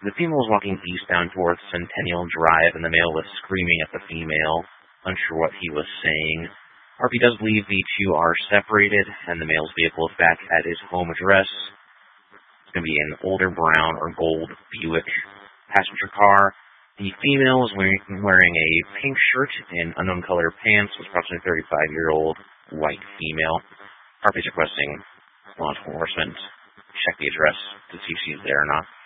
The female was walking eastbound towards Centennial Drive, and the male was screaming at the female, unsure what he was saying. RP does believe the two are separated, and the male's vehicle is back at his home address. It's going to be an older brown or gold Buick passenger car. The female was wearing a pink shirt and unknown color pants, was approximately 35-year-old white female. RP is requesting law enforcement check the address to see if she's there or not.